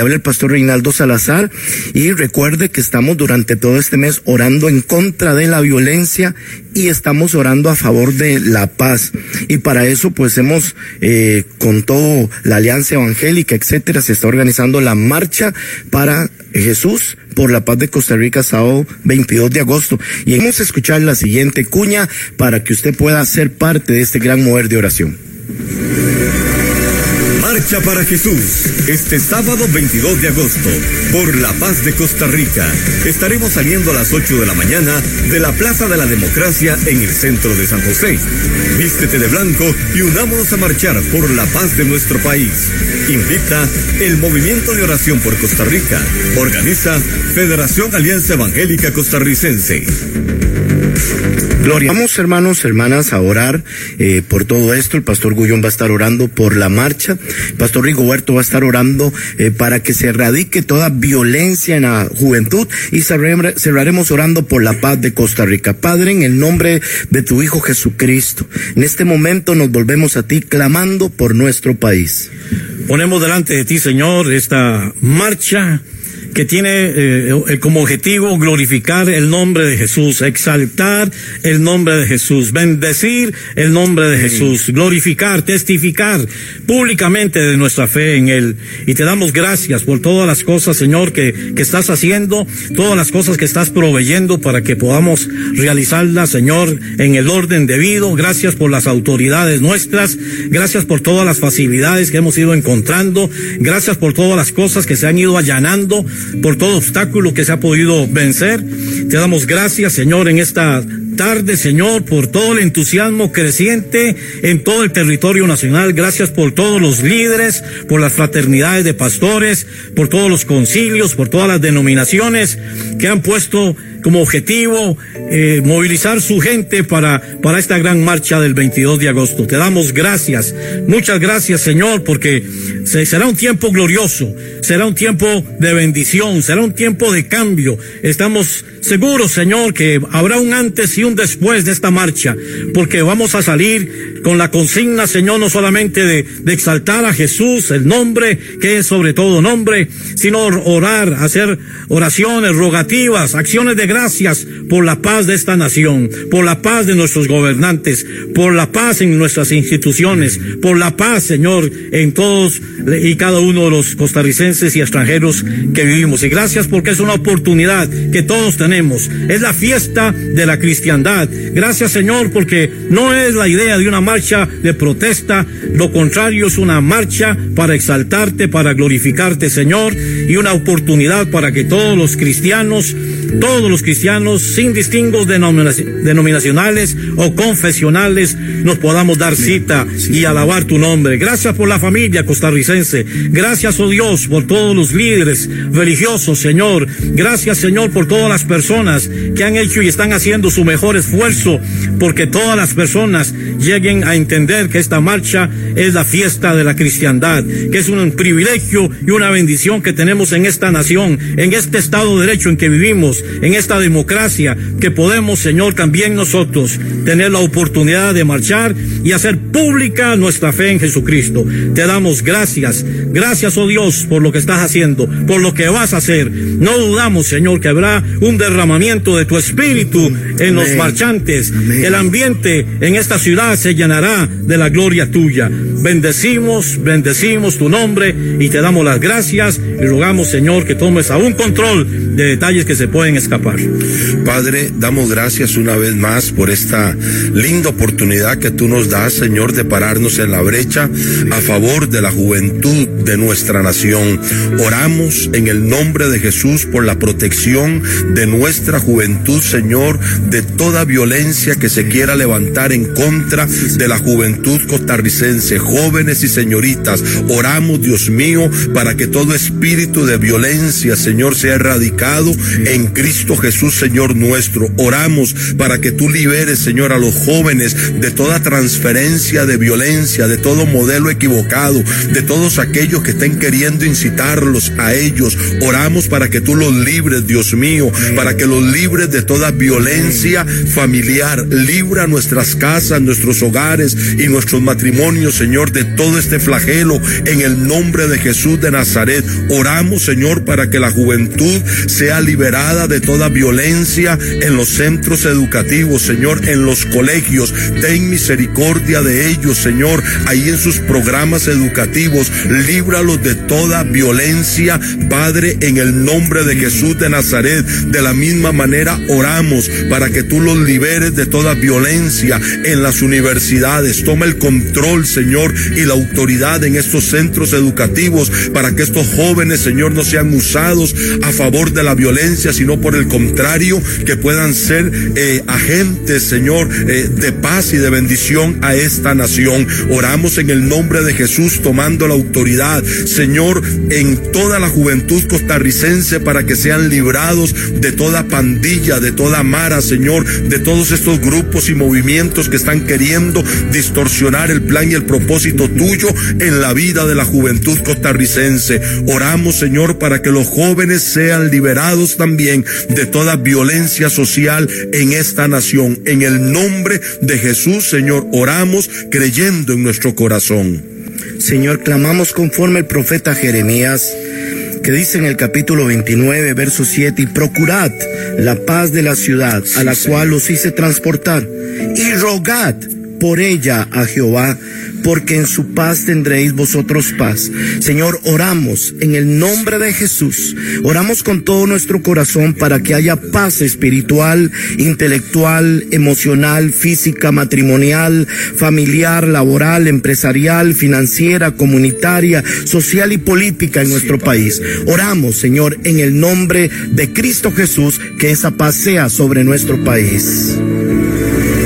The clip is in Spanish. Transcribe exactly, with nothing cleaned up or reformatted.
Habla el pastor Reinaldo Salazar, y recuerde que estamos durante todo este mes orando en contra de la violencia y estamos orando a favor de la paz, y para eso pues hemos eh, con todo la Alianza Evangélica, etcétera, se está organizando la marcha para Jesús por la paz de Costa Rica, sábado veintidós de agosto, y vamos a escuchar la siguiente cuña para que usted pueda ser parte de este gran mover de oración. Marcha para Jesús, este sábado veintidós de agosto, por la paz de Costa Rica. Estaremos saliendo a las ocho de la mañana de la Plaza de la Democracia en el centro de San José. Vístete de blanco y unámonos a marchar por la paz de nuestro país. Invita el Movimiento de Oración por Costa Rica. Organiza Federación Alianza Evangélica Costarricense. Gloria. Vamos, hermanos, hermanas, a orar eh, por todo esto. El pastor Gullón va a estar orando por la marcha. El pastor Rigoberto va a estar orando eh, para que se erradique toda violencia en la juventud, y cerre, cerraremos orando por la paz de Costa Rica. Padre, en el nombre de tu Hijo Jesucristo, en este momento nos volvemos a ti clamando por nuestro país. Ponemos delante de ti, Señor, esta marcha que tiene eh, como objetivo glorificar el nombre de Jesús, exaltar el nombre de Jesús, bendecir el nombre de Jesús, glorificar, testificar públicamente de nuestra fe en Él. Y te damos gracias por todas las cosas, Señor, que, que estás haciendo, todas las cosas que estás proveyendo para que podamos realizarlas, Señor, en el orden debido. Gracias por las autoridades nuestras, gracias por todas las facilidades que hemos ido encontrando, gracias por todas las cosas que se han ido allanando, por todo obstáculo que se ha podido vencer. Te damos gracias, Señor, en esta tarde, Señor, por todo el entusiasmo creciente en todo el territorio nacional. Gracias por todos los líderes, por las fraternidades de pastores, por todos los concilios, por todas las denominaciones que han puesto como objetivo eh, movilizar su gente para, para esta gran marcha del veintidós de agosto. Te damos gracias, muchas gracias, Señor, porque se, será un tiempo glorioso, será un tiempo de bendición, será un tiempo de cambio. Estamos seguros, Señor, que habrá un antes y un después de esta marcha, porque vamos a salir con la consigna, Señor, no solamente de, de exaltar a Jesús, el nombre que es sobre todo nombre, sino orar, hacer oraciones, rogativas, acciones de gracias por la paz de esta nación, por la paz de nuestros gobernantes, por la paz en nuestras instituciones, por la paz, Señor, en todos y cada uno de los costarricenses y extranjeros que vivimos. Y gracias porque es una oportunidad que todos tenemos, es la fiesta de la cristiandad. Gracias, Señor, porque no es la idea de una marcha de protesta, lo contrario, es una marcha para exaltarte, para glorificarte, Señor, y una oportunidad para que todos los cristianos, todos los cristianos, sin distingos denominacionales o confesionales, nos podamos dar cita y alabar tu nombre. Gracias por la familia costarricense. Gracias, oh Dios, por todos los líderes religiosos, Señor. Gracias, Señor, por todas las personas que han hecho y están haciendo su mejor esfuerzo porque todas las personas lleguen a entender que esta marcha es la fiesta de la cristiandad, que es un privilegio y una bendición que tenemos en esta nación, en este Estado de Derecho en que vivimos, en esta democracia, que podemos, Señor, también nosotros tener la oportunidad de marchar y hacer pública nuestra fe en Jesucristo. Te damos gracias, gracias, oh Dios, por lo que estás haciendo, por lo que vas a hacer. No dudamos, Señor, que habrá un derramamiento de tu Espíritu en los marchantes. El ambiente en esta ciudad se llenará de la gloria tuya. Bendecimos, bendecimos tu nombre y te damos las gracias y rogamos, Señor, que tomes aún control de detalles que se pueden escapar. Padre, damos gracias una vez más por esta linda oportunidad que tú nos das, Señor, de pararnos en la brecha a favor de la juventud de nuestra nación. Oramos en el nombre de Jesús por la protección de nuestra juventud, Señor, de toda violencia que se quiera levantar en contra de la juventud costarricense, jóvenes y señoritas. Oramos, Dios mío, para que todo espíritu de violencia, Señor, sea erradicado en Cristo Jesús. Jesús, Señor nuestro, oramos para que tú liberes, Señor, a los jóvenes de toda transferencia de violencia, de todo modelo equivocado, de todos aquellos que estén queriendo incitarlos a ellos. Oramos para que tú los libres, Dios mío, para que los libres de toda violencia familiar. Libra nuestras casas, nuestros hogares y nuestros matrimonios, Señor, de todo este flagelo en el nombre de Jesús de Nazaret. Oramos, Señor, para que la juventud sea liberada de toda violencia en los centros educativos, Señor, en los colegios. Ten misericordia de ellos, Señor, ahí en sus programas educativos. Líbralos de toda violencia, Padre, en el nombre de Jesús de Nazaret. De la misma manera oramos para que tú los liberes de toda violencia en las universidades. Toma el control, Señor, y la autoridad en estos centros educativos para que estos jóvenes, Señor, no sean usados a favor de la violencia, sino por el contrario, que puedan ser eh, agentes, Señor, eh, de paz y de bendición a esta nación. Oramos en el nombre de Jesús, tomando la autoridad, Señor, en toda la juventud costarricense, para que sean librados de toda pandilla, de toda mara, Señor, de todos estos grupos y movimientos que están queriendo distorsionar el plan y el propósito tuyo en la vida de la juventud costarricense. Oramos, Señor, para que los jóvenes sean liberados también de toda violencia social en esta nación. En el nombre de Jesús, Señor, oramos creyendo en nuestro corazón. Señor, clamamos conforme el profeta Jeremías, que dice en el capítulo veintinueve, verso siete, y procurad la paz de la ciudad a la cual os hice transportar, y rogad por ella a Jehová, porque en su paz tendréis vosotros paz. Señor, oramos en el nombre de Jesús, oramos con todo nuestro corazón para que haya paz espiritual, intelectual, emocional, física, matrimonial, familiar, laboral, empresarial, financiera, comunitaria, social y política en nuestro país. Oramos, Señor, en el nombre de Cristo Jesús, que esa paz sea sobre nuestro país.